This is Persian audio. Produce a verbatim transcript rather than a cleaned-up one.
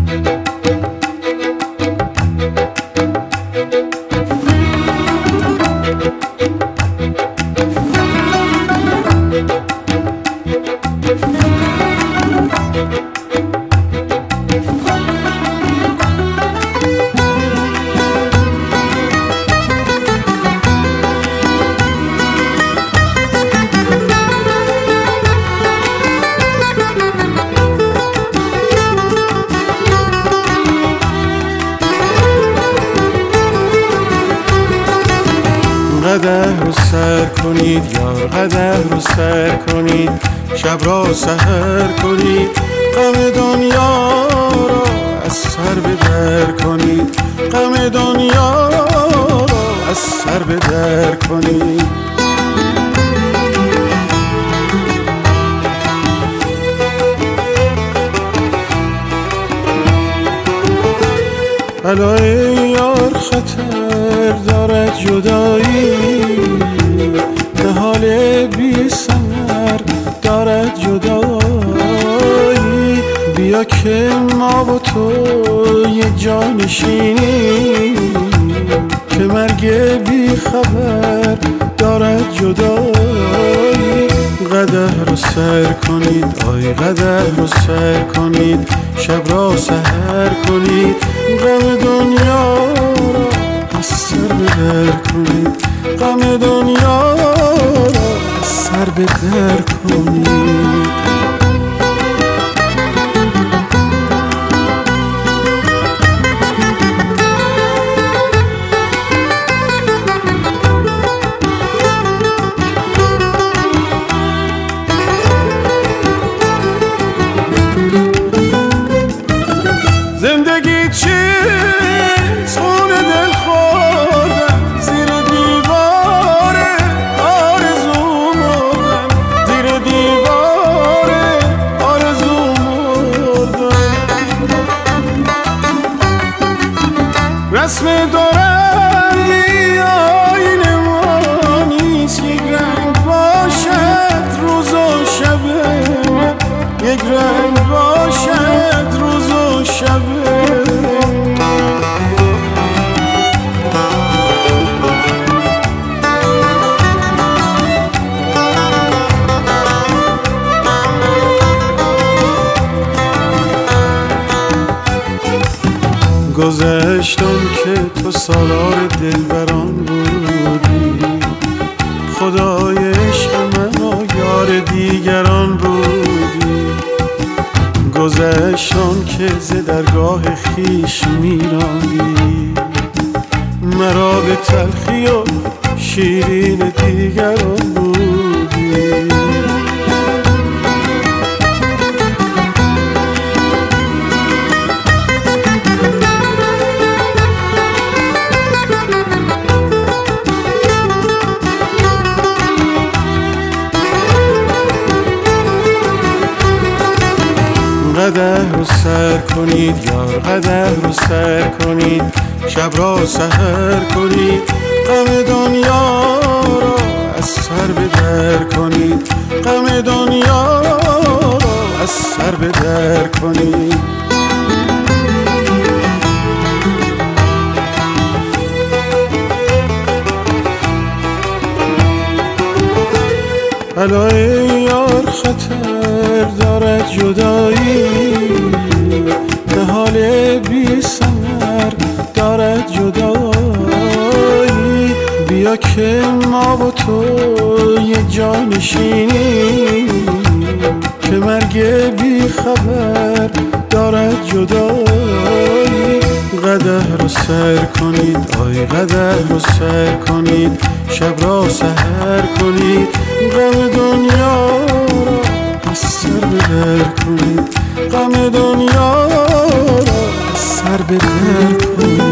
قدح رو سر کنید یار، قدح رو سر کنید، شب را سحر کنید، غم دنیا را از سر به در کنید، غم دنیا را از سر به در کنید. علای یار خطر دارد جدایی، نهال بی ثمر دارد جدایی، بیا که ما و تو یک جا نشینیم، که مرگ بی خبر دارد جدایی. قدح رو سر کنید آی قدح رو سر کنید، شب را سحر کنید، غم دنیا را از سر به در کنید، غم دنیا را از سر به در کنید. زندگی چیست خون دل خوردن، زیر دیوار آرزو مردن، زیر دیوار آرزو مردن. رسم دورنگی آینه ما نیست، یک رنگ باشد روز و شب من، یک رنگ باشد روز و شب. گذشتم که تو سالار دلبران بودی، خدای عشق من و یار دیگران بودی. گذشتم که ز درگاه خویش میراندی، مرا به تلخی و شیرین دیگران بودی. قدح رو سر کنید یار، قدح رو سر کنید، شب را سحر کنید، غم دنیا را از سر به در کنید، غم دنیا را از سر به در کنید. علای یار خطر دارد جدایی، نهال بی ثمر دارد جدایی، بیا که ما و تو یک جا نشینیم، که مرگ بی خبر دارد جدایی. قدح رو سر کنید آی قدح رو سر کنید، شب را سحر کنید، غم دنیا را از سر به در کنید، غم دنیا را از سر به در کنید.